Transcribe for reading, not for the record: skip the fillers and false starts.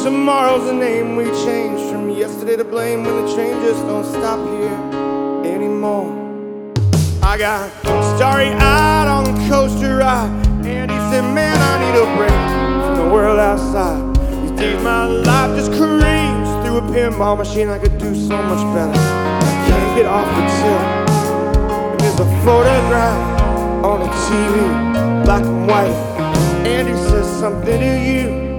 Tomorrow's the name we change, from yesterday to blame, when the train just don't stop here anymore. I got starry-eyed on the coaster ride, and he said, man, I need a break from the world outside. These days my life just careens through a pinball machine. I could do so much better. I can't get off the tip. And there's a photograph on the TV, black and white, and he says something to you.